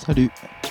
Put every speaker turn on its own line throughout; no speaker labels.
Salut.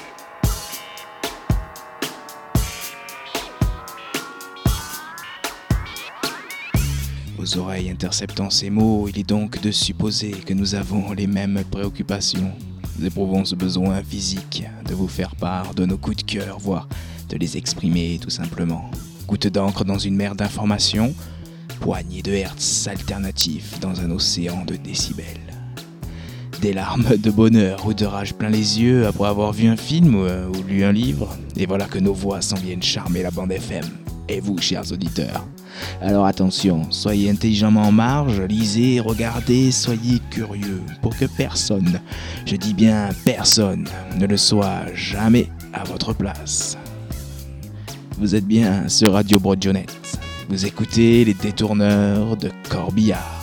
Vos oreilles interceptant ces mots, il est donc de supposer que nous avons les mêmes préoccupations. Nous éprouvons ce besoin physique de vous faire part de nos coups de cœur, voire de les exprimer tout simplement. Goutte d'encre dans une mer d'informations, poignée de hertz alternatifs dans un océan de décibels. Des larmes de bonheur ou de rage plein les yeux après avoir vu un film ou lu un livre, et voilà que nos voix s'en viennent charmer la bande FM. Et vous, chers auditeurs. Alors attention, soyez intelligemment en marge, lisez, regardez, soyez curieux, pour que personne, je dis bien personne, ne le soit jamais à votre place. Vous êtes bien sur Radio Brodionette, vous écoutez les détourneurs de Corbillard.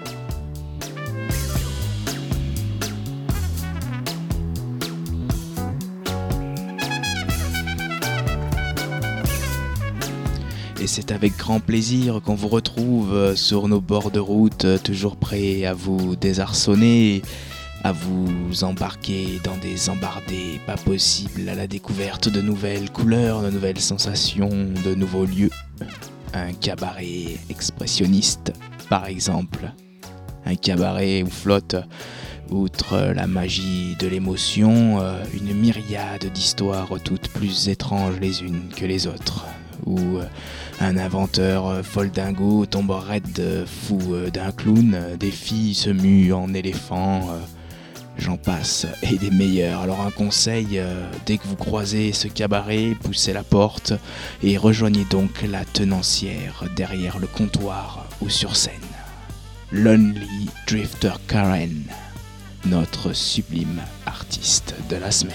Et c'est avec grand plaisir qu'on vous retrouve sur nos bords de route, toujours prêts à vous désarçonner, à vous embarquer dans des embardées pas possibles à la découverte de nouvelles couleurs, de nouvelles sensations, de nouveaux lieux. Un cabaret expressionniste, par exemple. Un cabaret où flotte, outre la magie de l'émotion, une myriade d'histoires toutes plus étranges les unes que les autres. Où un inventeur foldingo tombe raide fou d'un clown, des filles se muent en éléphants, j'en passe, et des meilleurs. Alors un conseil, dès que vous croisez ce cabaret, poussez la porte et rejoignez donc la tenancière derrière le comptoir ou sur scène. Lonely Drifter Karen, notre sublime artiste de la semaine.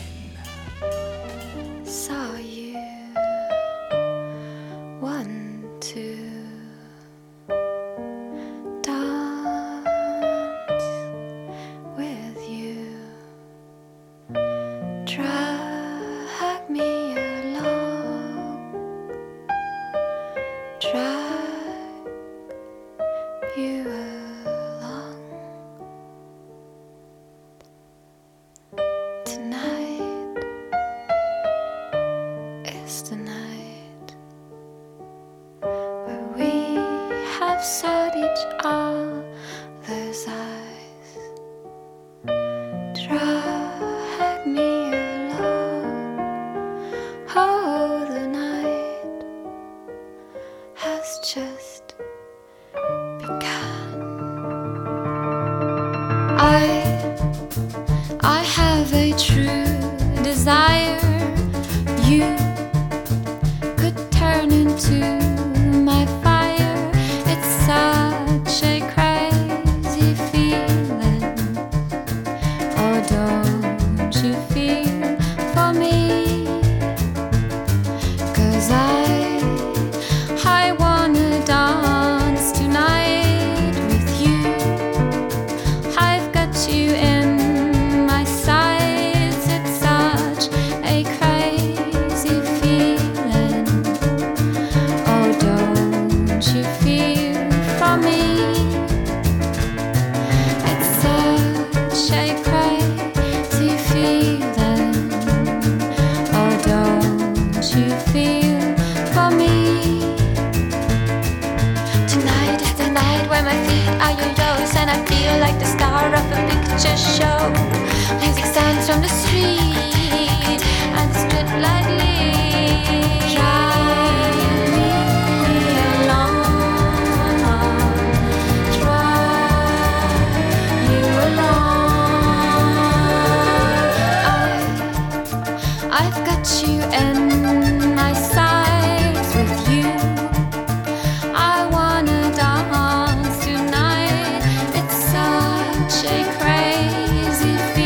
Sought each other's eyes, drag me along. Oh, the night has just begun. I have a true desire. You could turn into my fire. It's such a crazy feeling. Oh, don't you feel for me? 'Cause I wanna dance tonight with you. I've got you in my sights. It's such a crazy feeling. Oh, don't you feel for me? It's such a crazy feeling. Oh, don't you feel for me? Tonight is the night where my feet are your toes, and I feel like the star of a picture show. Music sounds from the street, and the street light leads. Drag me along, drag you along. I've got you in my sights with you. I wanna dance tonight. It's such a crazy feeling.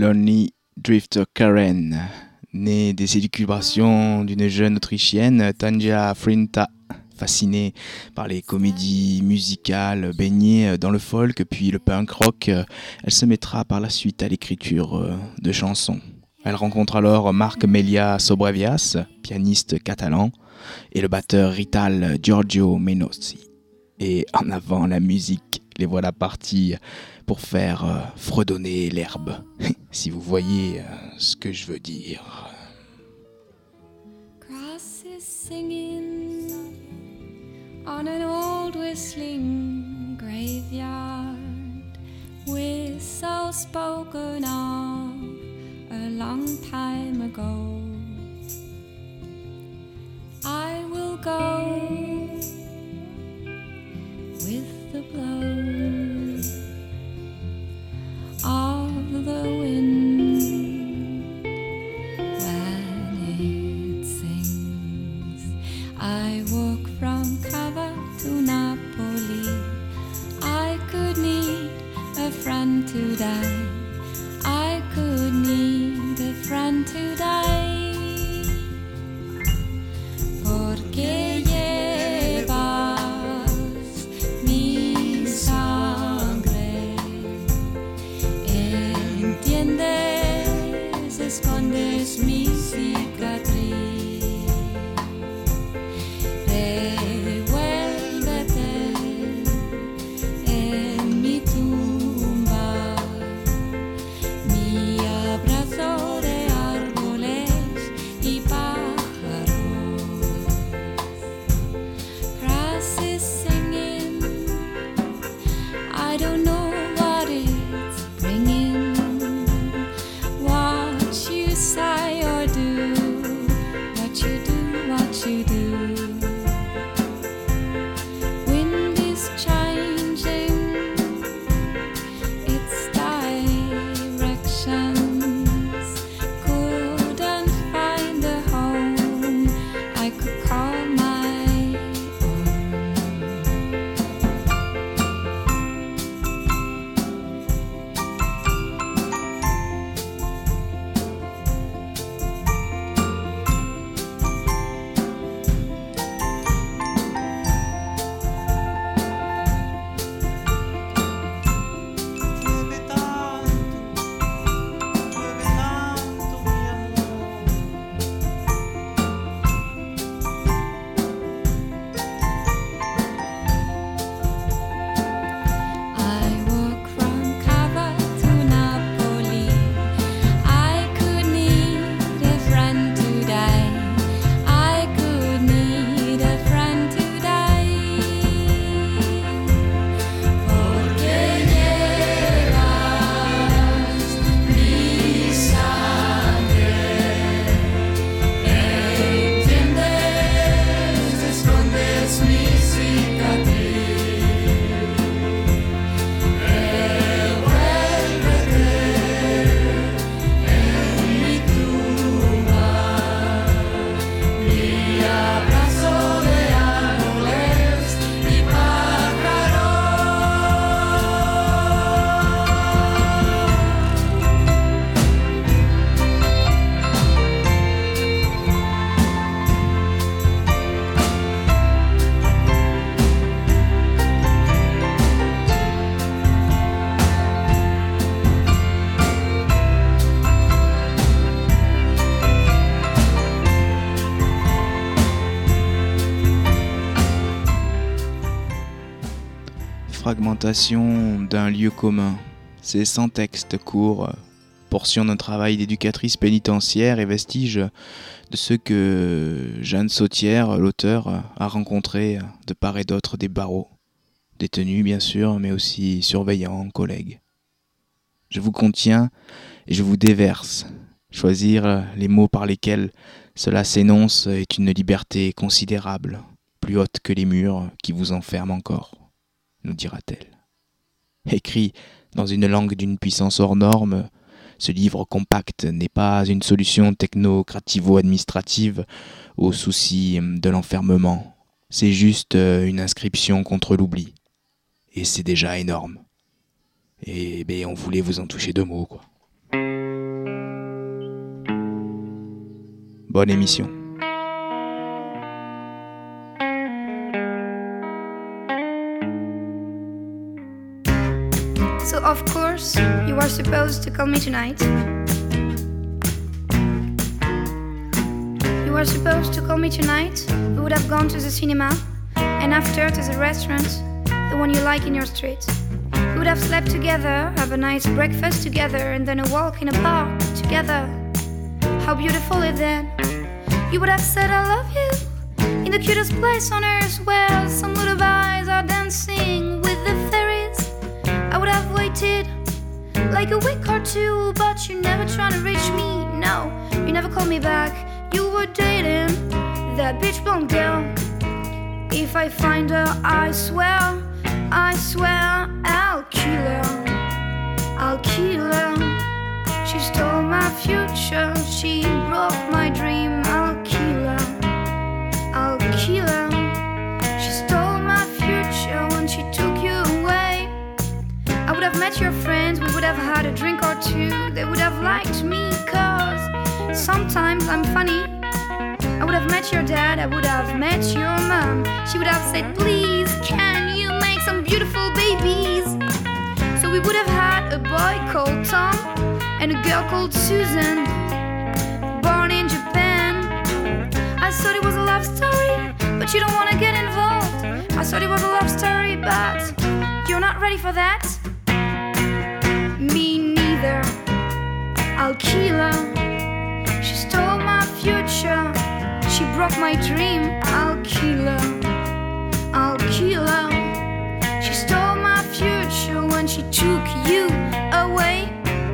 Lonely Drifter Karen, née des élucubrations d'une jeune Autrichienne, Tanja Frinta, fascinée par les comédies musicales, baignée dans le folk puis le punk rock, elle se mettra par la suite à l'écriture de chansons. Elle rencontre alors Marc Melia Sobrevias, pianiste catalan, et le batteur rital Giorgio Menossi. Et en avant la musique, les voilà partis pour faire fredonner l'herbe, si vous voyez ce que je veux dire.
Grass is singing on an old whistling graveyard, whistle spoken of a long time ago. I will go with the blow of the wind when it sings. I walk from Cava to Napoli. I could need a friend to die. I could need a friend to die. Porque llevas mi sangre. Entiendes, escondes mi cicatriz. Revuélvete en mi tumba. Mi abrazo de árboles y pájaros. Grass is singing. I don't know what it's bringing. What you say or do. What you do, what you do. Wind is changing its directions. Couldn't find a home I could call my own. I walk from Cava to Napoli. I could need a friend to die. I could need a friend to die. Porque llevas mi sangre. Entiendes, escondes mi cicatriz. Revuélvete en mi tumba. Mi abrazo de árboles y pájaros.
Fragmentation d'un lieu commun. C'est 100 textes courts, portions d'un travail d'éducatrice pénitentiaire et vestiges de ce que Jeanne Sautière, l'auteur, a rencontré de part et d'autre des barreaux. Détenus bien sûr, mais aussi surveillants, collègues. Je vous contiens et je vous déverse. Choisir les mots par lesquels cela s'énonce est une liberté considérable, plus haute que les murs qui vous enferment encore, nous dira-t-elle. Écrit dans une langue d'une puissance hors norme, ce livre compact n'est pas une solution technocrativo-administrative aux soucis de l'enfermement. C'est juste une inscription contre l'oubli. Et c'est déjà énorme. Et on voulait vous en toucher 2 mots, quoi. Bonne émission.
So of course, you are supposed to call me tonight. You were supposed to call me tonight. We would have gone to the cinema, and after to the restaurant, the one you like in your street. We would have slept together, have a nice breakfast together, and then a walk in a park together. How beautiful is that? You would have said I love you in the cutest place on earth, where some lullabies are dancing with the fairies. I would have waited like a week or two, but you never tried to reach me. No, you never called me back. You were dating that bitch blonde girl. If I find her, I swear, I'll kill her. I'll kill her. She stole my future, she broke my dream. I'll kill her. I'll kill her. She stole my future when she took you away. I would have met your friends, we would have had a drink or two. They would have liked me, cause sometimes I'm funny. I would have met your dad, I would have met your mom. She would have said, please, can you make some beautiful babies? So we would have had a boy called Tom and a girl called Susan, born in Japan. I thought it was a love story, but you don't want to get involved. I thought it was a love story, but you're not ready for that. Me neither. I'll kill her. She stole my future, she broke my dream. I'll kill her. I'll kill her. She stole my future when she took you away.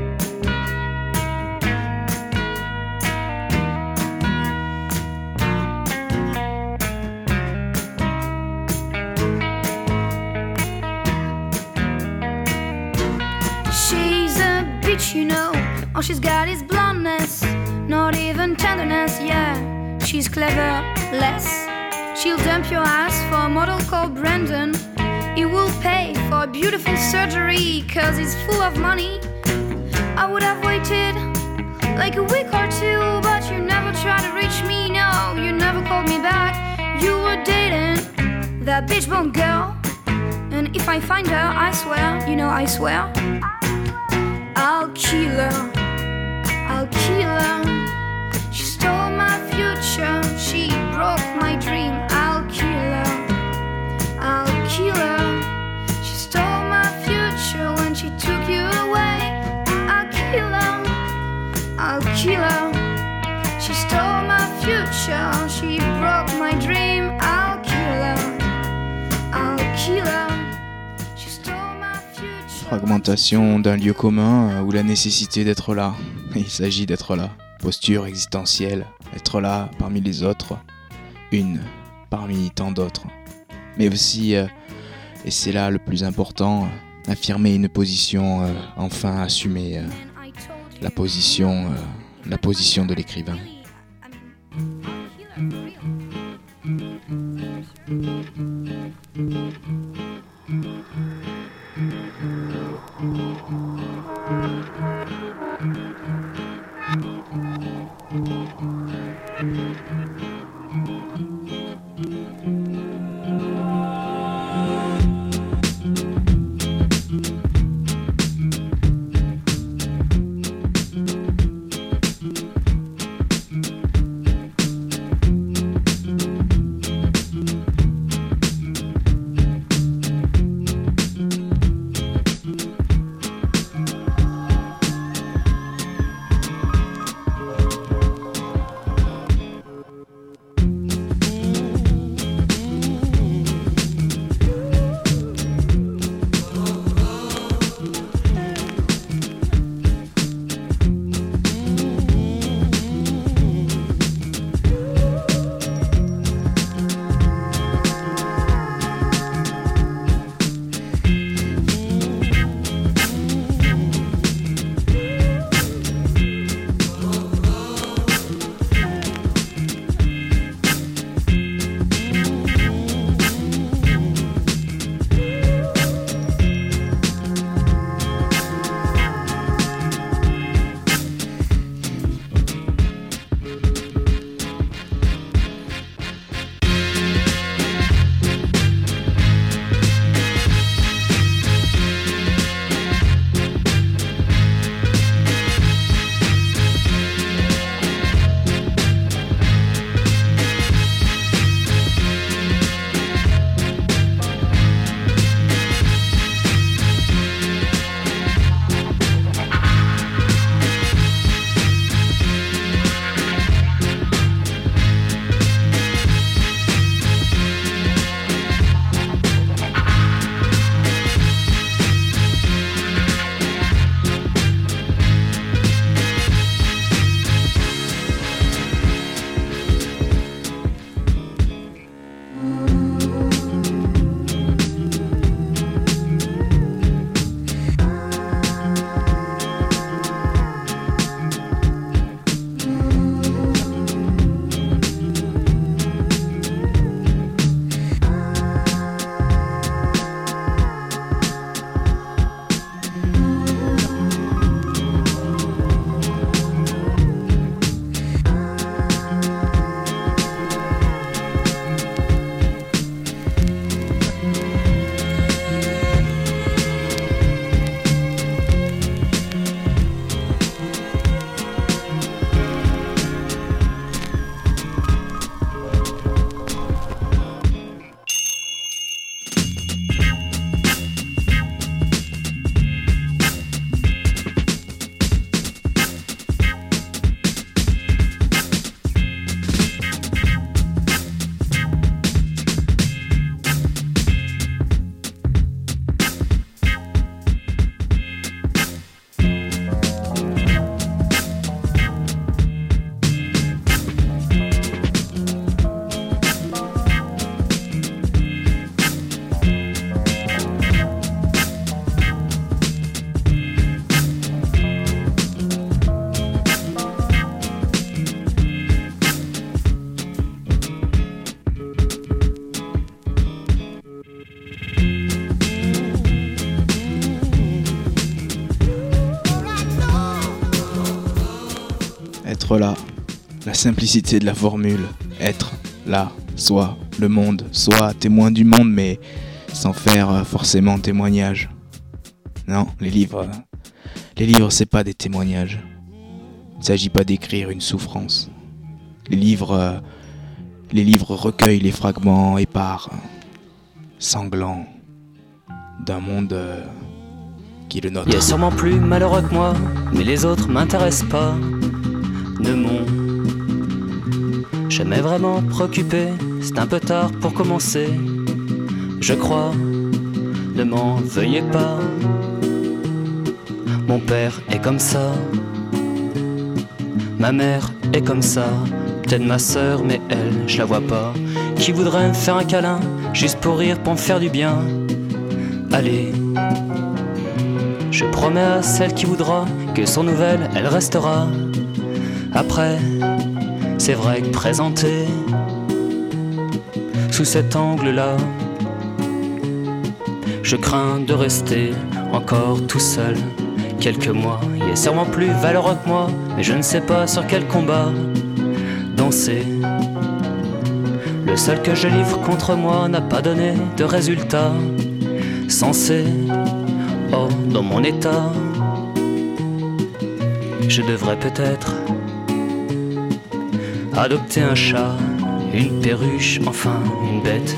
She's a bitch, you know. All she's got is blondness, not even tenderness, yeah. She's clever, less. She'll dump your ass for a model called Brandon. He will pay for a beautiful surgery, cause he's full of money. I would have waited like a week or two, but you never tried to reach me, no. You never called me back. You were dating that bitch blonde girl. And if I find her, I swear, you know I swear, I'll kill her. I'll kill her. She stole my future, she broke my dream. I'll kill her. I'll kill her. She stole my future when she took you away. I'll kill her. I'll kill her. She stole my future, she broke my dream. I'll kill her. I'll kill her. She stole my future.
Fragmentation d'un lieu commun ou la nécessité d'être là. Il s'agit d'être là. Posture existentielle, être là parmi les autres, une parmi tant d'autres. Mais aussi, et c'est là le plus important, affirmer une position, enfin assumer la position de l'écrivain. être là, la simplicité de la formule, être là, soit le monde, soit témoin du monde, mais sans faire forcément témoignage. Non, les livres c'est pas des témoignages. Il ne s'agit pas d'écrire une souffrance. Les livres recueillent les fragments épars, sanglants, d'un monde qui est le nôtre.
Il y a sûrement plus malheureux que moi, mais les autres m'intéressent pas. Ne m'ont jamais vraiment préoccupé, c'est un peu tard pour commencer. Je crois, ne m'en veuillez pas. Mon père est comme ça, ma mère est comme ça, peut-être ma sœur, mais elle, je la vois pas. Qui voudrait me faire un câlin, juste pour rire, pour me faire du bien? Allez, je promets à celle qui voudra que sans nouvelles, elle restera. Après, c'est vrai que présenter sous cet angle-là, je crains de rester encore tout seul quelques mois. Il est sûrement plus valeureux que moi, mais je ne sais pas sur quel combat danser. Le seul que je livre contre moi n'a pas donné de résultat sensé. Oh, dans mon état, je devrais peut-être adopter un chat, une perruche, enfin une bête.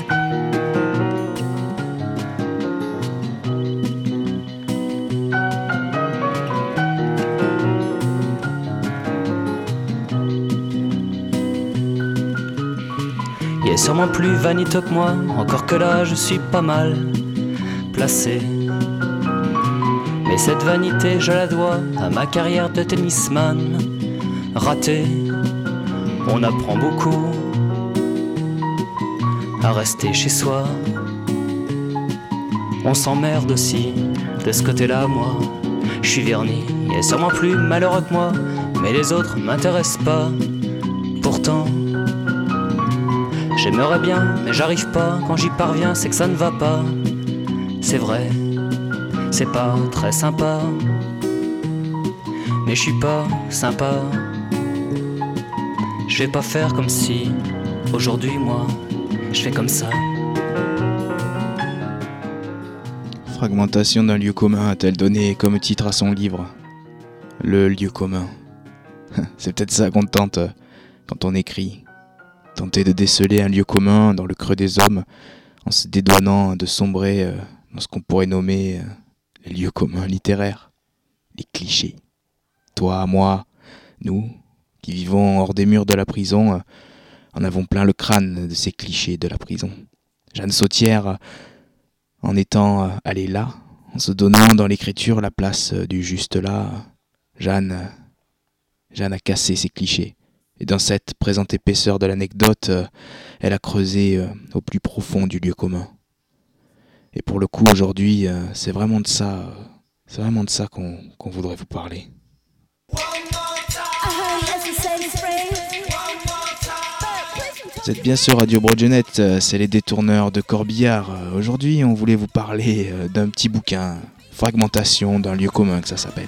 Il est sûrement plus vaniteux que moi, encore que là je suis pas mal placé. Mais cette vanité je la dois à ma carrière de tennisman raté. On apprend beaucoup à rester chez soi. On s'emmerde aussi de ce côté-là, moi. Je suis verni, il est sûrement plus malheureux que moi, mais les autres m'intéressent pas. Pourtant, j'aimerais bien, mais j'arrive pas. Quand j'y parviens, c'est que ça ne va pas. C'est vrai, c'est pas très sympa, mais je suis pas sympa. Je vais pas faire comme si, aujourd'hui, moi, je fais comme ça.
Fragmentation d'un lieu commun a-t-elle donné comme titre à son livre? Le lieu commun. C'est peut-être ça qu'on tente quand on écrit. Tenter de déceler un lieu commun dans le creux des hommes en se dédouanant de sombrer dans ce qu'on pourrait nommer les lieux communs littéraires, les clichés. Toi, moi, nous, qui vivons hors des murs de la prison, en avons plein le crâne de ces clichés de la prison. Jeanne Sautière, en étant allée là, en se donnant dans l'écriture la place du juste là, Jeanne a cassé ces clichés. Et dans cette présente épaisseur de l'anecdote, elle a creusé au plus profond du lieu commun. Et pour le coup, aujourd'hui, c'est vraiment de ça qu'on voudrait vous parler. Vous êtes bien sur Radio Broadionet, c'est les détourneurs de Corbillard. Aujourd'hui, on voulait vous parler d'un petit bouquin, Fragmentation d'un lieu commun, que ça s'appelle.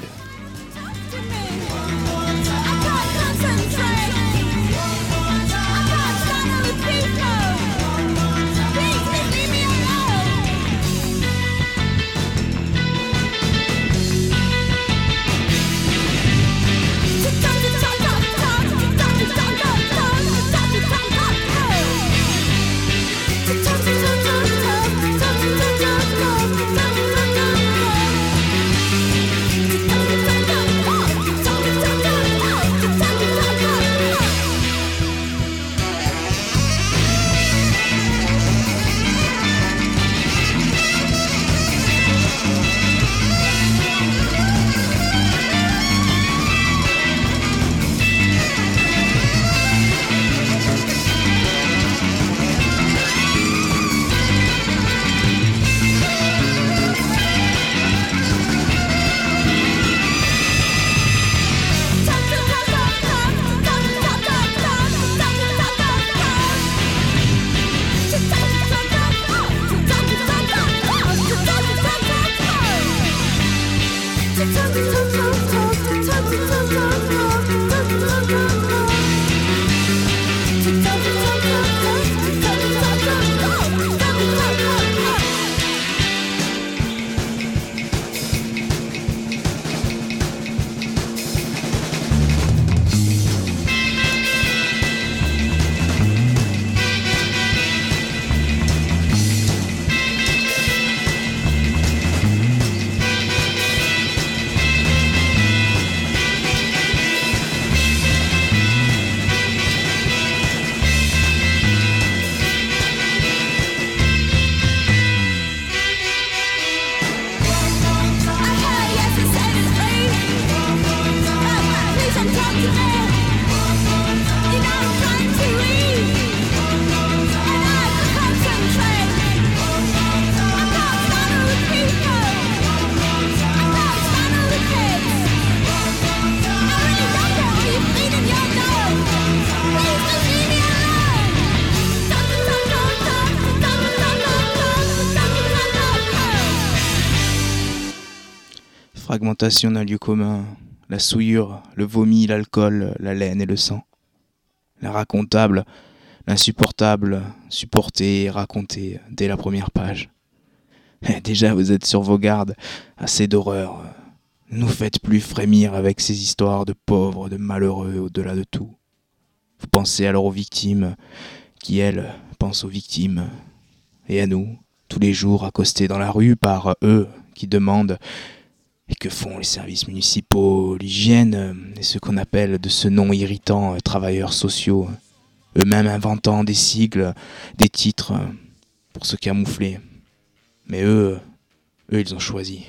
fragmentation d'un lieu commun, la souillure, le vomi, l'alcool, la laine et le sang. L'iracontable, l'insupportable, supporté et raconté dès la première page. Et déjà vous êtes sur vos gardes, assez d'horreur. Ne nous faites plus frémir avec ces histoires de pauvres, de malheureux au-delà de tout. Vous pensez alors aux victimes, qui elles pensent aux victimes. Et à nous, tous les jours accostés dans la rue par eux qui demandent. Et que font les services municipaux, l'hygiène et ce qu'on appelle de ce nom irritant travailleurs sociaux, eux-mêmes inventant des sigles, des titres pour se camoufler. Mais eux, ils ont choisi.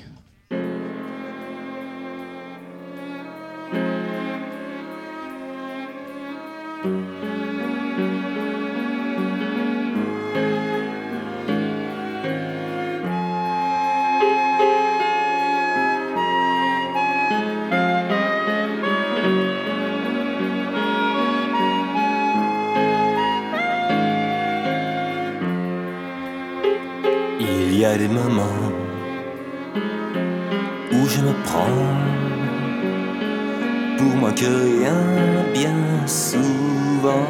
Il y a des moments où je me prends pour moi que rien, bien souvent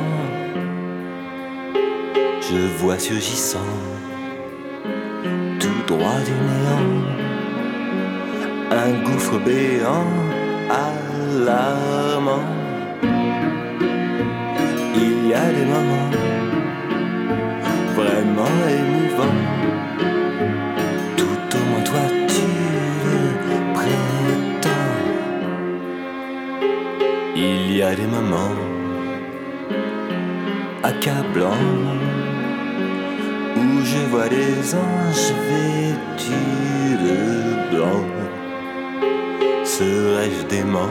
je vois surgissant tout droit du néant un gouffre béant alarmant. Il y a des moments vraiment émouvants. Tout au moins toi tu le prétends. Il y a des moments accablants où je vois des anges vêtus de blanc. Serais-je dément?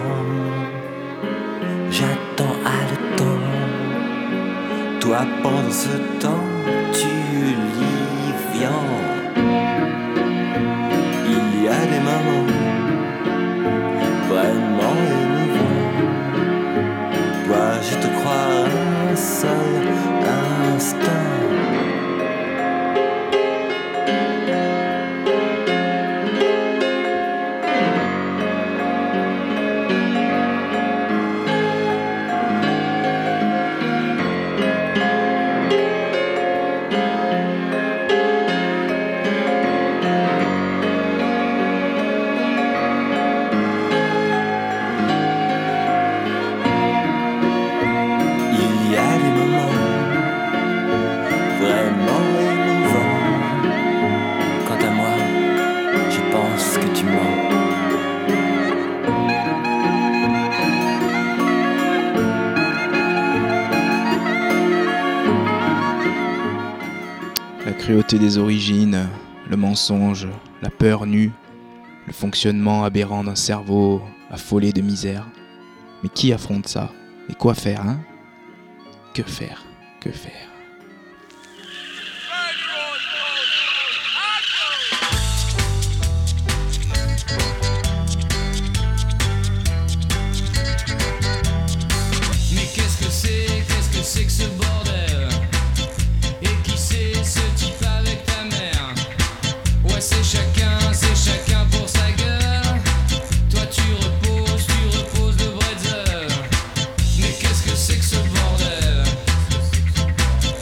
J'attends haletant. Toi pendant ce temps tu lis viand. Il y a des moments vraiment émouvants. Dois-je te croire un seul instant?
La cruauté des origines, le mensonge, la peur nue, le fonctionnement aberrant d'un cerveau affolé de misère. Mais qui affronte ça? Et quoi faire, hein? Que faire? Que faire?
Mais qu'est-ce que c'est que ce bordel? Et qui c'est ce type avec ta mère? Ouais, c'est chacun pour sa gueule. Toi tu reposes le bretzel. Mais qu'est-ce que c'est que ce bordel?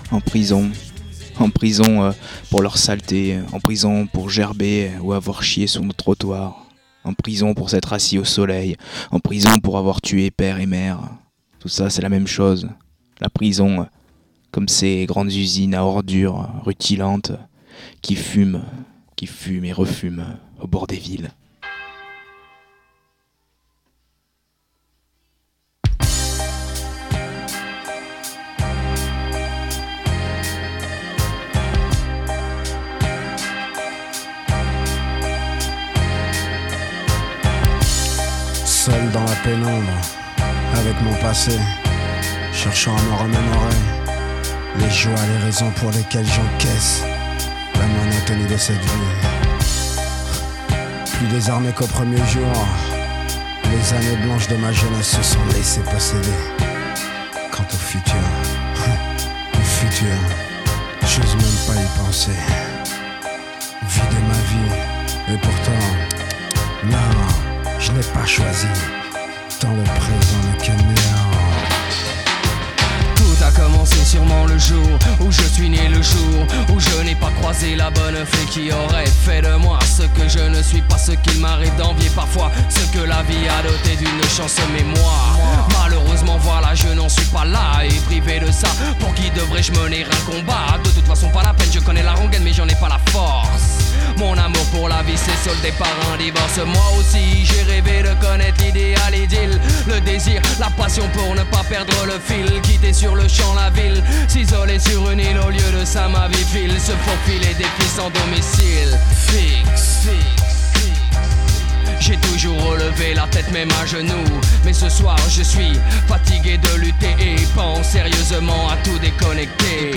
En prison pour leur saleté, en prison pour gerber ou avoir chié sur nos trottoirs, en prison pour s'être assis au soleil, en prison pour avoir tué père et mère. Tout ça c'est la même chose. La prison, comme ces grandes usines à ordures rutilantes qui fument et refument au bord des villes.
Seul dans la pénombre, avec mon passé, cherchant à me remémorer les joies, les raisons pour lesquelles j'encaisse la monotonie de cette vie. Plus désarmé qu'au premier jour, les années blanches de ma jeunesse se sont laissées posséder. Quant au futur, j'ose même pas y penser. Vider ma vie, et pourtant, non, je n'ai pas choisi. Dans le présent n'est que néant.
Tout a commencé sûrement le jour où je suis né, le jour où je n'ai pas croisé la bonne fée qui aurait fait de moi ce que je ne suis pas, ce qu'il m'arrive d'envier parfois, ce que la vie a doté d'une chance. Mais moi, malheureusement voilà, je n'en suis pas là et privé de ça. Pour qui devrais-je mener un combat? De toute façon pas la peine, je connais la rengaine mais j'en ai pas la force. Mon amour pour la vie s'est soldé par un divorce. Moi aussi j'ai rêvé de connaître l'idéal idylle, le désir, la passion pour ne pas perdre le fil. Quitter sur le champ la ville, s'isoler sur une île, au lieu de ça ma vie file. Se faufiler des filles sans domicile fixe. J'ai toujours relevé la tête même à genoux, mais ce soir je suis fatigué de lutter et pense sérieusement à tout déconnecter.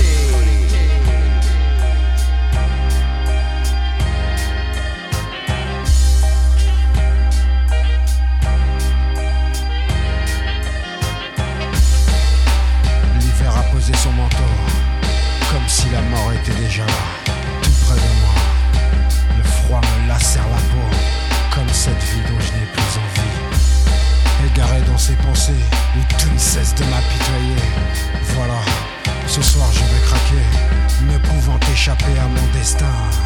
Son manteau, comme si la mort était déjà là, tout près de moi. Le froid me lacère la peau, comme cette vie dont je n'ai plus envie. Égaré dans ses pensées, où tout ne cesse de m'apitoyer. Voilà, ce soir je vais craquer, ne pouvant échapper à mon destin.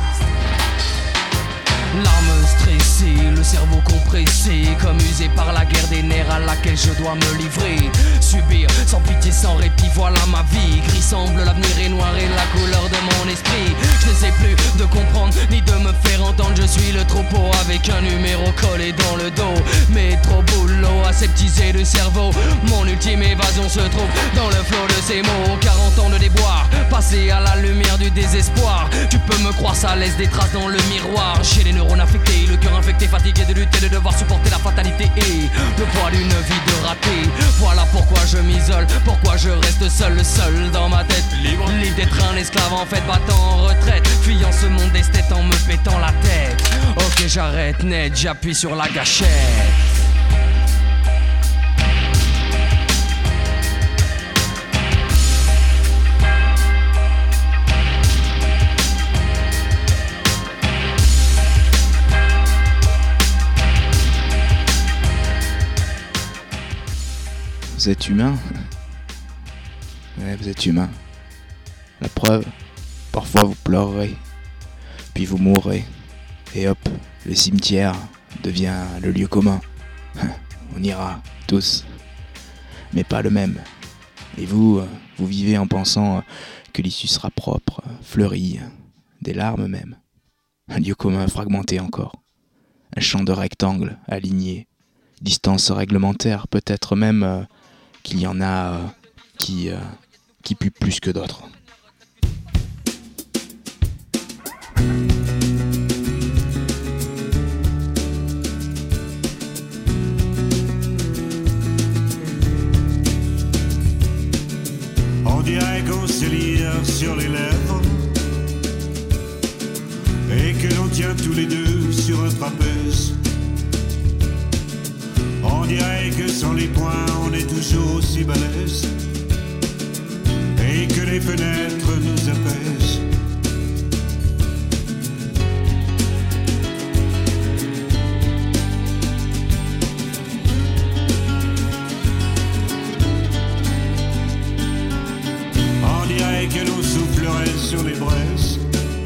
L'âme stressée, le cerveau compressé, comme usé par la guerre des nerfs à laquelle je dois me livrer. Subir sans pitié, sans répit, voilà ma vie. Gris semble l'avenir est noir et la couleur de mon esprit. Je ne sais plus de comprendre ni de me faire entendre. Je suis le troupeau avec un numéro collé dans le dos. Mais trop boulot, aseptisé le cerveau. Mon ultime évasion se trouve dans le flot de ces mots. 40 ans de déboire, passé à la lumière du désespoir. Tu peux me croire, ça laisse des traces dans le miroir. J'ai les neurones affectés, le cœur infecté, fatigué de lutter, de devoir supporter la fatalité et le poids d'une vie de raté. Voilà pourquoi je m'isole, pourquoi je reste seul dans ma tête. Libre d'être un esclave en fait, battant en retraite, fuyant ce monde d'esthète en me pétant la tête. Ok, j'arrête net, j'appuie sur la gâchette.
Vous êtes humain? Ouais, vous êtes humain. La preuve, parfois vous pleurerez, puis vous mourrez, et hop, le cimetière devient le lieu commun. On ira, tous, mais pas le même. Et vous vivez en pensant que l'issue sera propre, fleurie, des larmes même. Un lieu commun fragmenté encore. Un champ de rectangles aligné, distance réglementaire, peut-être même qu'il y en a qui puent plus que d'autres.
On dirait qu'on se lit sur les lèvres et que l'on tient tous les deux sur un trapèze. On dirait que sans les poings on est toujours aussi balèze et que les fenêtres nous apaisent. On dirait dirait que l'on soufflerait sur les braises.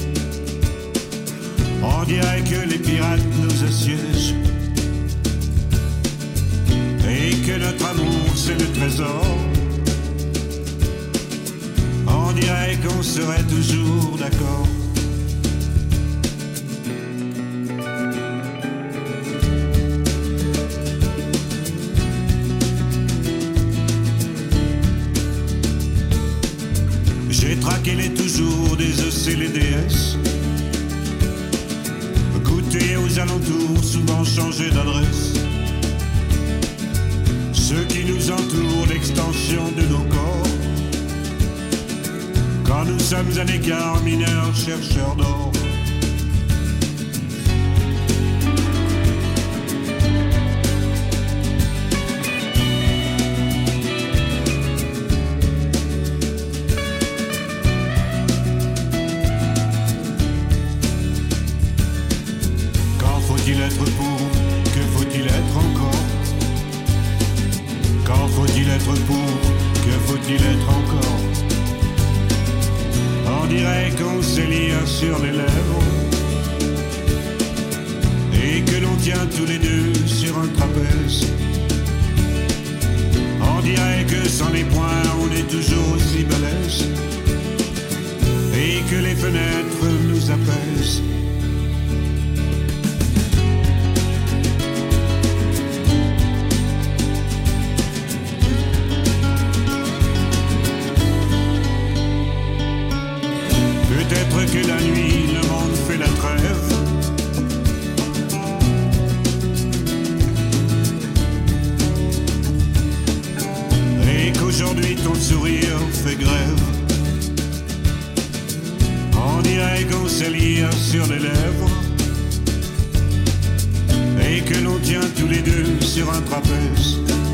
On dirait que les pirates nous assiègent et que notre amour c'est le trésor. On dirait qu'on serait toujours d'accord. J'ai traqué les toujours des EC, les DS. Goûté aux alentours, souvent changé d'adresse. Ceux qui nous entourent, l'extension de nos corps. Quand nous sommes à l'écart, mineurs, chercheurs d'or. Quand faut-il être pour? Que faut-il être encore? Quand faut-il être pour? Que faut-il être encore? On dirait qu'on s'élie sur les lèvres et que l'on tient tous les deux sur un trapèze. On dirait que sans les poings on est toujours aussi balèze et que les fenêtres nous apaisent. Peut-être que la nuit, le monde fait la trêve. Et qu'aujourd'hui ton sourire fait grève. On dirait qu'on s'élie sur les lèvres et que l'on tient tous les deux sur un trapèze.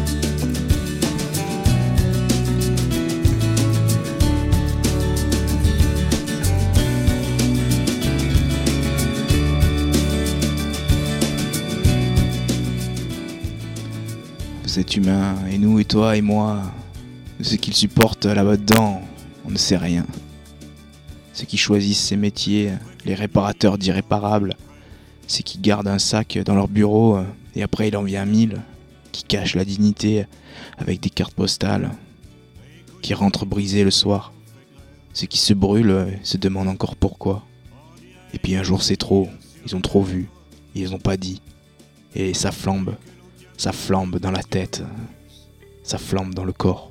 Vous êtes humain, et nous, et toi, et moi, ce qu'ils supportent là-bas dedans, on ne sait rien. Ceux qui choisissent ces métiers, les réparateurs d'irréparables, ceux qui gardent un sac dans leur bureau, et après il en vient 1000, qui cachent la dignité avec des cartes postales, qui rentrent brisés le soir, ceux qui se brûlent et se demandent encore pourquoi. Et puis un jour c'est trop, ils ont trop vu, ils n'ont pas dit, et ça flambe dans la tête, ça flambe dans le corps.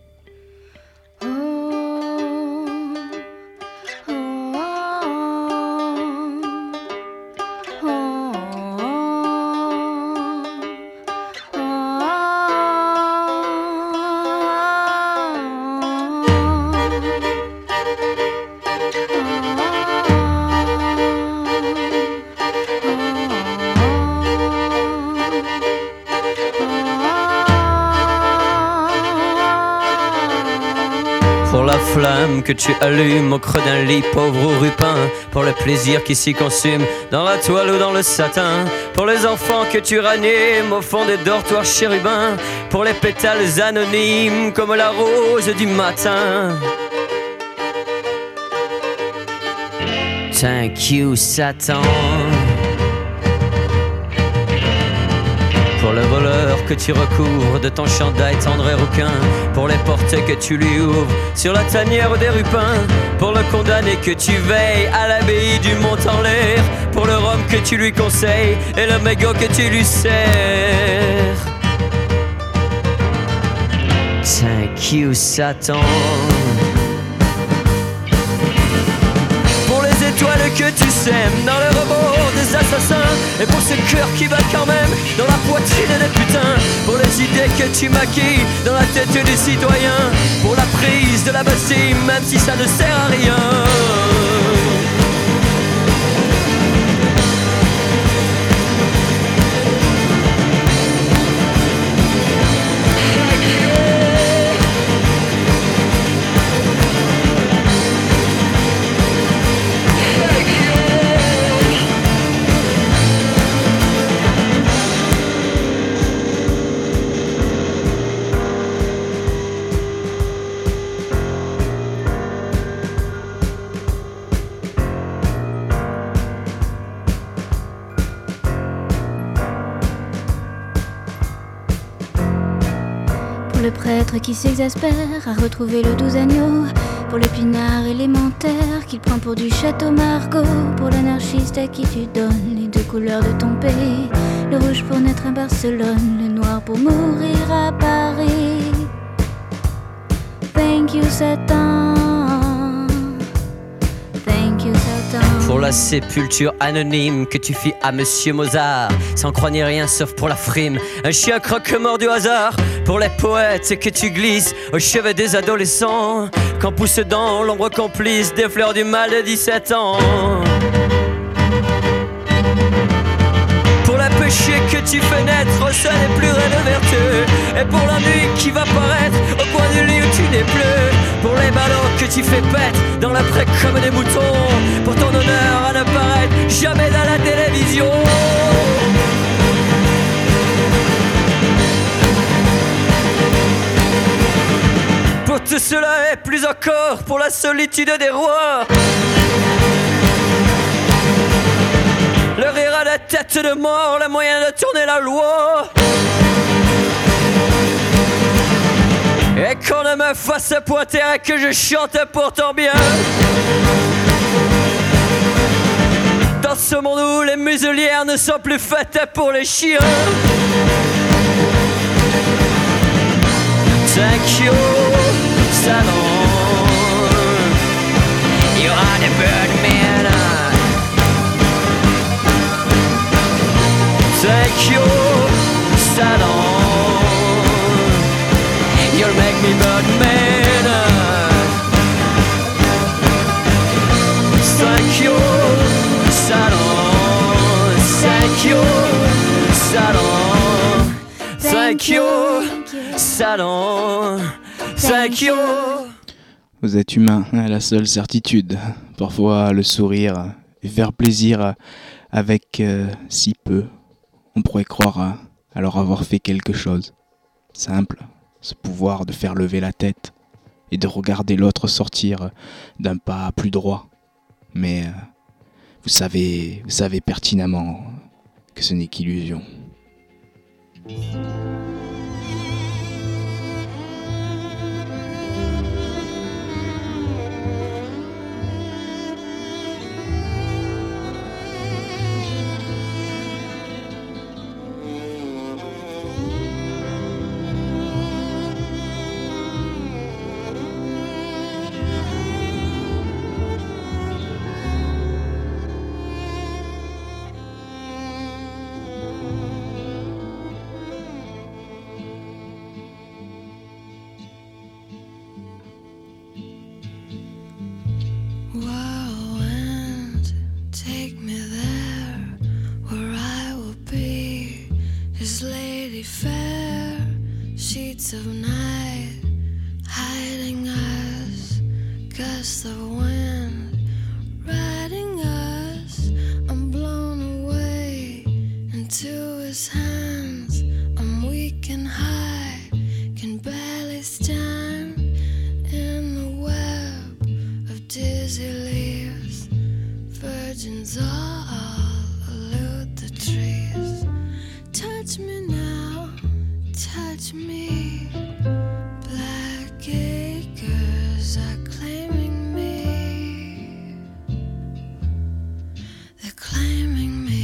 Pour la flamme que tu allumes au creux d'un lit, pauvre rupin. Pour le plaisir qui s'y consume dans la toile ou dans le satin. Pour les enfants que tu ranimes au fond des dortoirs chérubins. Pour les pétales anonymes comme la rose du matin. Thank you, Satan. Pour le voleur que tu recouvres de ton chandail tendre et rouquin. Pour les portes que tu lui ouvres sur la tanière des rupins. Pour le condamné que tu veilles à l'abbaye du mont en l'air. Pour le rhum que tu lui conseilles et le mégot que tu lui sers. Thank you, Satan. Pour les étoiles que tu sèmes dans le rebord des assassins. Et pour ce cœur qui bat quand même dans la poitrine des putains. Pour les idées que tu maquilles dans la tête du citoyen. Pour la prise de la Bastille même si ça ne sert à rien.
le prêtre qui s'exaspère à retrouver le 12 agneaux. Pour l'épinard élémentaire qu'il prend pour du château Margaux. Pour l'anarchiste à qui tu donnes les deux couleurs de ton pays. Le rouge pour naître à Barcelone, le noir pour mourir à Paris. Thank you Satan. Thank you Satan.
Pour la sépulture anonyme que tu fis à Monsieur Mozart, sans croire ni rien sauf pour la frime, un chien croque-mort du hasard. Pour les poètes que tu glisses au chevet des adolescents, quand pousse dans l'ombre complice des fleurs du mal de 17 ans. Pour la péché que tu fais naître au sein des plus raies de vertu, et pour la nuit qui va paraître au coin du lit où tu n'es plus. Pour les ballons que tu fais pète dans l'après comme des moutons, pour ton honneur à ne paraître jamais dans la télévision. Pour tout cela et plus encore, pour la solitude des rois, le rire à la tête de mort, le moyen de tourner la loi. Et qu'on ne me fasse pointer et que je chante pourtant bien. Dans ce monde où les muselières ne sont plus faites pour les chiens. Thank you, Salon. You are the Birdman. Thank you, Salon. You'll make me Birdman. Thank you, Salon. Thank you, Salon. Thank you, Salon. Thank you.
Vous êtes humain, la seule certitude. Parfois le sourire et faire plaisir avec si peu. On pourrait croire alors avoir fait quelque chose. Simple, ce pouvoir de faire lever la tête et de regarder l'autre sortir d'un pas plus droit. Mais vous savez pertinemment que ce n'est qu'illusion.
Whirlwind, take me there, where I will be his lady fair. Sheets of night, hiding us, gusts of wind, riding us. I'm blown away into his hands. I'm weak and high, can barely stand in the web of dizzy leaves. Virgins all elude the trees. Touch me now, touch me. Black acres are claiming me. They're claiming me.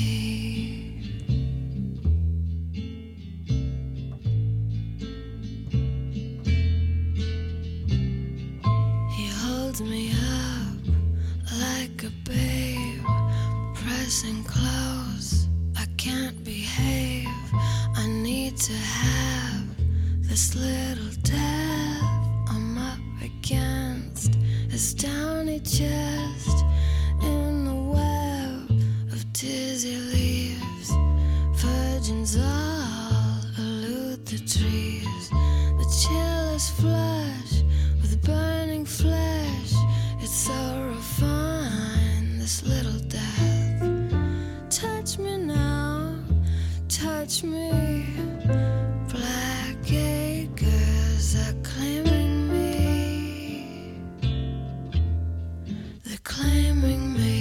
He holds me up like a babe, pressing close. I can't behave. I need to have this little death I'm up against his downy chest in the web of dizzy leaves. Virgins all elude the trees. The chill is flush with burning flesh. It's so refined, this little death. Touch me now, touch me. Black acres are claiming me. They're claiming me.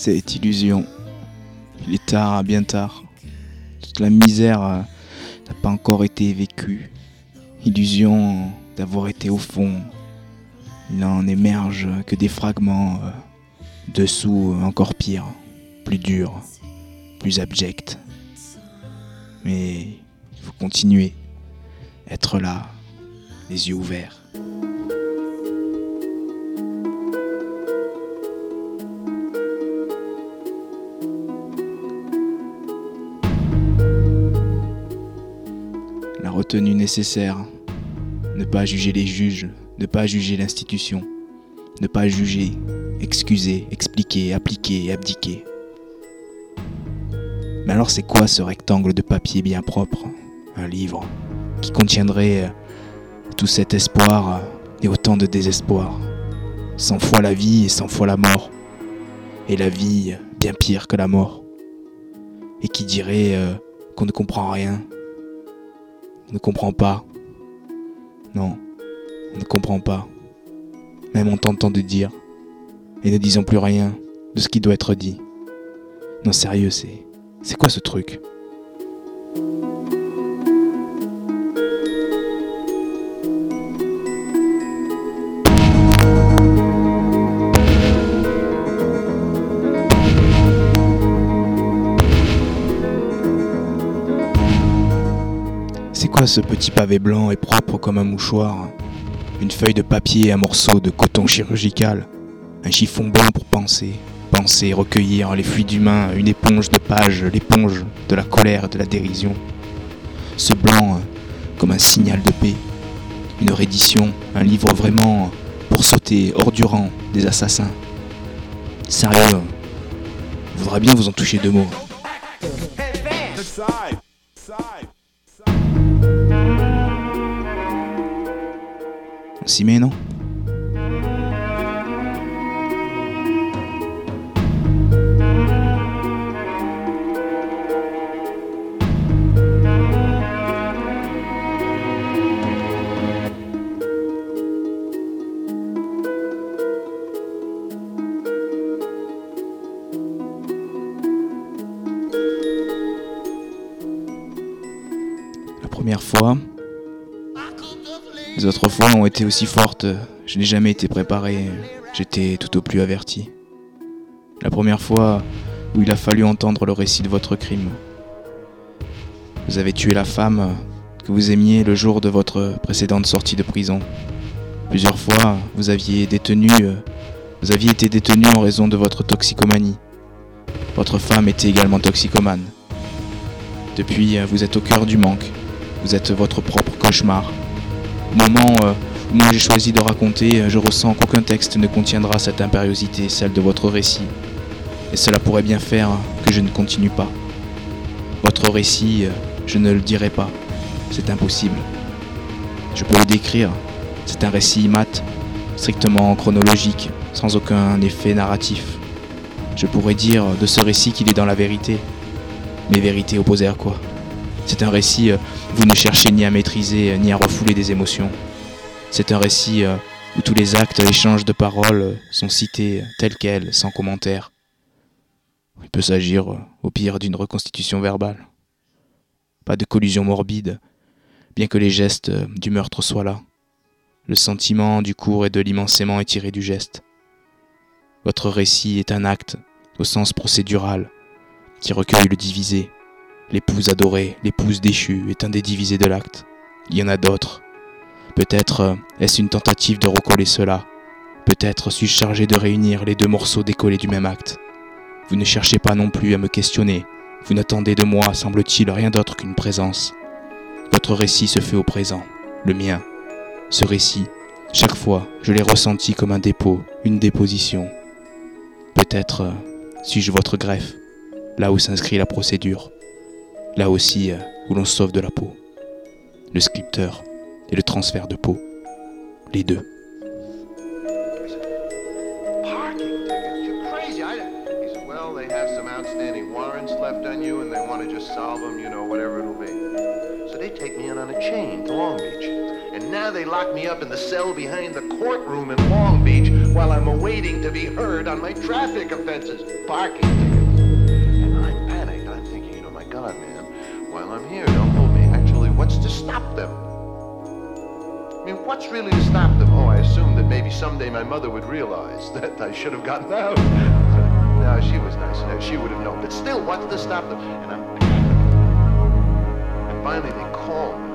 cette illusion. Il est tard, bien tard. Toute la misère n'a pas encore été vécue. Illusion d'avoir été au fond. Il n'en émerge que des fragments. Dessous, encore pire, plus dur, plus abject. Mais il faut continuer, être là, les yeux ouverts. La retenue nécessaire, ne pas juger les juges, ne pas juger l'institution, ne pas juger, excuser, expliquer, appliquer, abdiquer. Mais alors c'est quoi ce rectangle de papier bien propre? Un livre qui contiendrait tout cet espoir et autant de désespoir. 100 fois la vie et 100 fois la mort. Et la vie bien pire que la mort. Et qui dirait qu'on ne comprend rien. On ne comprend pas. Non, on ne comprend pas. Même en tentant de dire. Et ne disons plus rien de ce qui doit être dit. Non, sérieux, c'est quoi ce truc? C'est quoi ce petit pavé blanc et propre comme un mouchoir? Une feuille de papier, un morceau de coton chirurgical, un chiffon blanc pour penser, recueillir les fluides humains, une éponge de pages, l'éponge de la colère, de la dérision. Ce blanc comme un signal de paix, une reddition, un livre vraiment pour sauter hors du rang des assassins. Sérieux, je voudrais bien vous en toucher 2 mots. On s'y met, non ? La première fois, les autres fois ont été aussi fortes, je n'ai jamais été préparé, j'étais tout au plus averti. La première fois où il a fallu entendre le récit de votre crime. Vous avez tué la femme que vous aimiez le jour de votre précédente sortie de prison. Plusieurs fois, vous aviez été détenu en raison de votre toxicomanie. Votre femme était également toxicomane. Depuis, vous êtes au cœur du manque. Vous êtes votre propre cauchemar. Au moment où moi j'ai choisi de raconter, je ressens qu'aucun texte ne contiendra cette impériosité, celle de votre récit. Et cela pourrait bien faire que je ne continue pas. Votre récit, je ne le dirai pas. C'est impossible. Je peux le décrire. C'est un récit mat, strictement chronologique, sans aucun effet narratif. Je pourrais dire de ce récit qu'il est dans la vérité. Mais vérité opposée à quoi ? C'est un récit où vous ne cherchez ni à maîtriser, ni à refouler des émotions. C'est un récit où tous les actes, l'échange de paroles sont cités tels quels, sans commentaire. Il peut s'agir, au pire, d'une reconstitution verbale. Pas de collusion morbide, bien que les gestes du meurtre soient là. Le sentiment du court et de l'immensément étiré du geste. Votre récit est un acte, au sens procédural, qui recueille le divisé. L'épouse adorée, l'épouse déchue est un des divisés de l'acte. Il y en a d'autres. Peut-être est-ce une tentative de recoller cela. Peut-être suis-je chargé de réunir les 2 morceaux décollés du même acte. Vous ne cherchez pas non plus à me questionner. Vous n'attendez de moi, semble-t-il, rien d'autre qu'une présence. Votre récit se fait au présent, le mien. Ce récit, chaque fois, je l'ai ressenti comme un dépôt, une déposition. Peut-être suis-je votre greffe, là où s'inscrit la procédure. Là aussi où l'on sauve de la peau. Le sculpteur et le transfert de peau. Les 2.
Parking tickets? You're crazy. He said, well, they have some outstanding warrants left on you and they want want to just solve them, you know, whatever it'll be. So they take me in on a chain to Long Beach. And now they lock me up in the cell behind the courtroom in Long Beach while I'm awaiting to be heard on my traffic offenses, parking tickets. And I'm panicked. I'm thinking, you know, my God, man, while I'm here, don't hold me. Actually, what's to stop them? I mean, what's really to stop them? Oh, I assumed that maybe someday my mother would realize that I should have gotten out. No, she was nice. No, she would have known. But still, what's to stop them? And I'm panicked. And finally, they call me.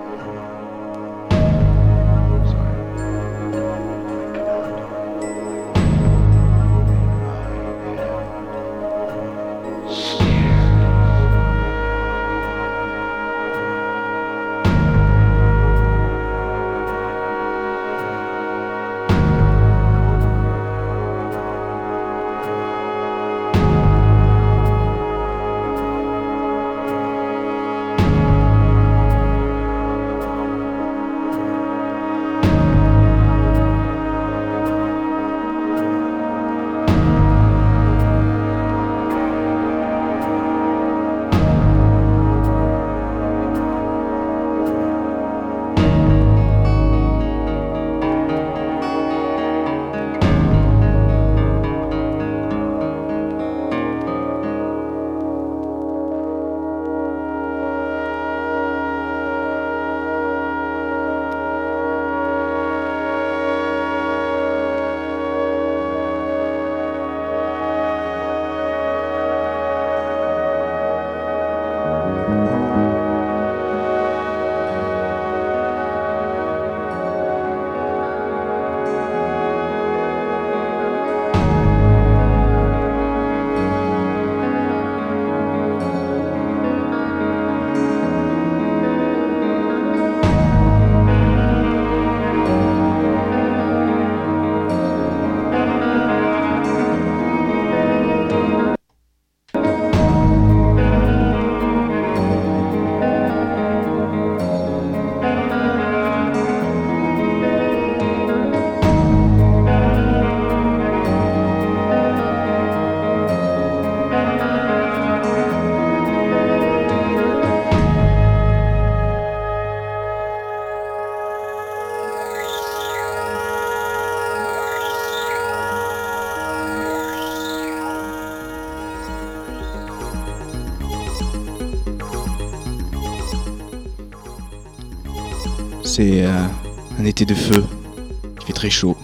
C'est un été de feu, il fait très chaud.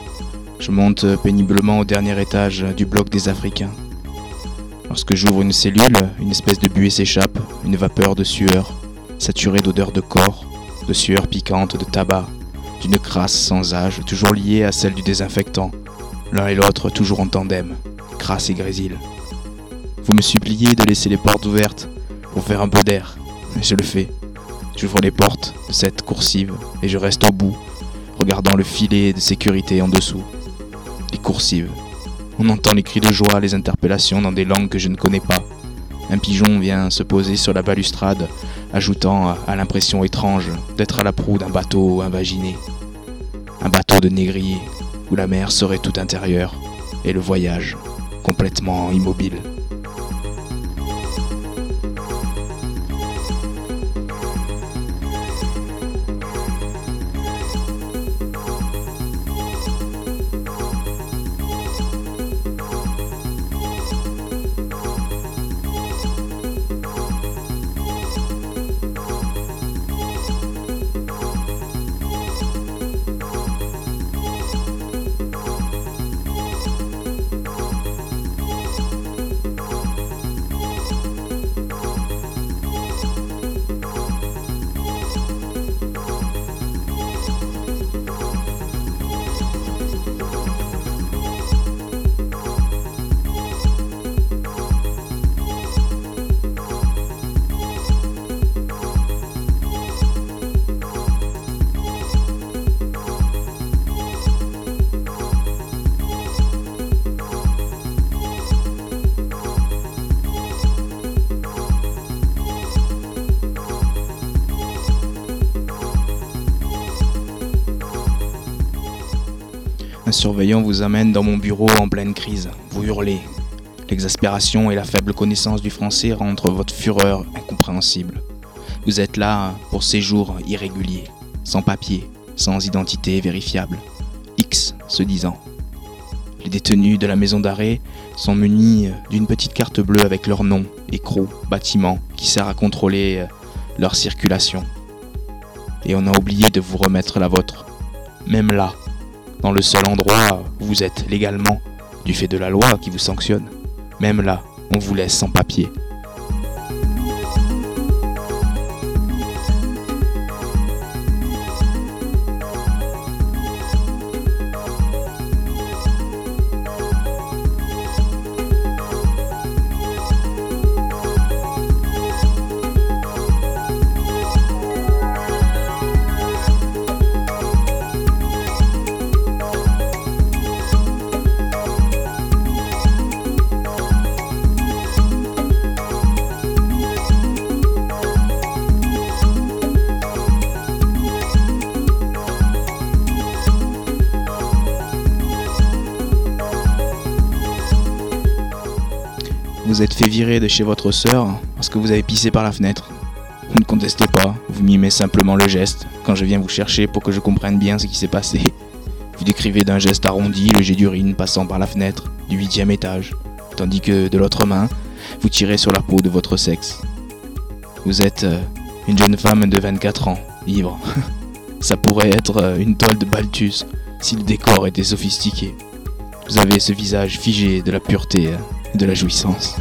Je monte péniblement au dernier étage du bloc des Africains. Lorsque j'ouvre une cellule, une espèce de buée s'échappe, une vapeur de sueur, saturée d'odeurs de corps, de sueur piquante, de tabac, d'une crasse sans âge, toujours liée à celle du désinfectant. L'un et l'autre toujours en tandem, crasse et grésil. Vous me suppliez de laisser les portes ouvertes pour faire un peu d'air, et je le fais. J'ouvre les portes de cette coursive et je reste au bout, regardant le filet de sécurité en dessous. Les coursives. On entend les cris de joie, les interpellations dans des langues que je ne connais pas. Un pigeon vient se poser sur la balustrade, ajoutant à l'impression étrange d'être à la proue d'un bateau invaginé. Un bateau de négrier, où la mer serait tout intérieure, et le voyage complètement immobile. Un surveillant vous amène dans mon bureau en pleine crise. Vous hurlez. L'exaspération et la faible connaissance du français rendent votre fureur incompréhensible. Vous êtes là pour séjour irrégulier, sans papier, sans identité vérifiable. X se disant. Les détenus de la maison d'arrêt sont munis d'une petite carte bleue avec leur nom, écrou, bâtiment, qui sert à contrôler leur circulation. Et on a oublié de vous remettre la vôtre. Même là, dans le seul endroit où vous êtes légalement, du fait de la loi qui vous sanctionne. Même là, on vous laisse sans papier. Vous êtes fait virer de chez votre sœur parce que vous avez pissé par la fenêtre. Vous ne contestez pas, vous mimez simplement le geste quand je viens vous chercher pour que je comprenne bien ce qui s'est passé. Vous décrivez d'un geste arrondi le jet d'urine passant par la fenêtre du 8e étage, tandis que de l'autre main, vous tirez sur la peau de votre sexe. Vous êtes une jeune femme de 24 ans, libre. Ça pourrait être une toile de Balthus si le décor était sophistiqué. Vous avez ce visage figé de la pureté et de la jouissance.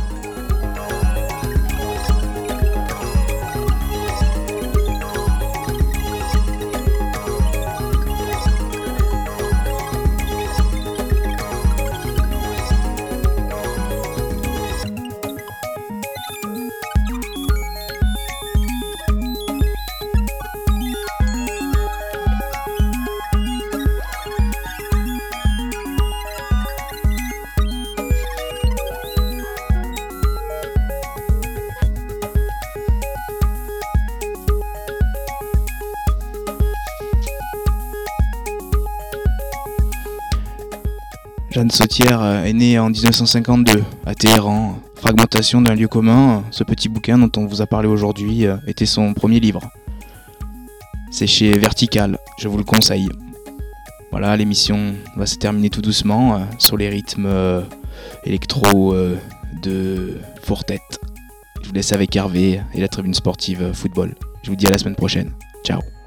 Jeanne Sautière est née en 1952 à Téhéran. Fragmentation d'un lieu commun, ce petit bouquin dont on vous a parlé aujourd'hui était son premier livre. C'est chez Vertical, je vous le conseille. Voilà, l'émission va se terminer tout doucement sur les rythmes électro de Fourtet. Je vous laisse avec Hervé et la tribune sportive football. Je vous dis à la semaine prochaine. Ciao.